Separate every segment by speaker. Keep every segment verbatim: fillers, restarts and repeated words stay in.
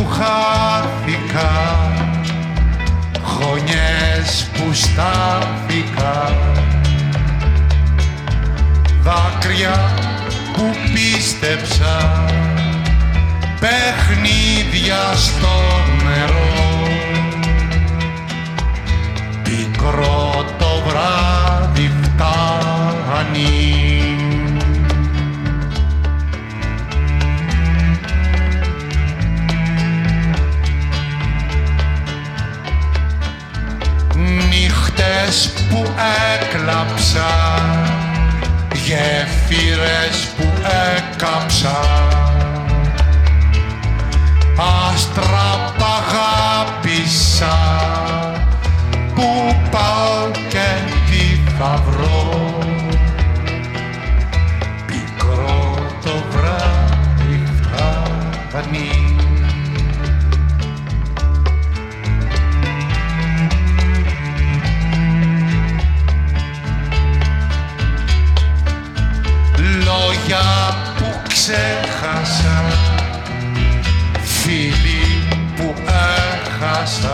Speaker 1: χάθηκα, χρονιές που στάθηκα, δάκρυα που πίστεψα, παιχνίδια στο νερό, πικρό το βράδυ φτάνει. Νύχτες που έκλαψα, γέφυρες που έκαψα, άστρα π' αγάπησα, πού πάω και τι θα βρω, πικρό το βράδυ φτάνει. Λόγια που ξέχασα, φίλοι που έχασα,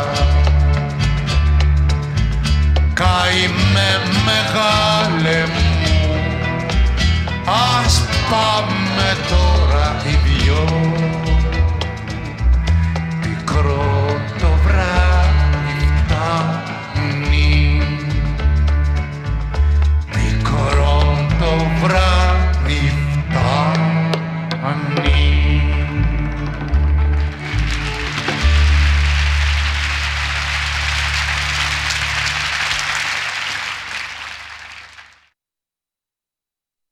Speaker 1: καημέ μεγάλε μου, ας πάμε τώρα οι δυο.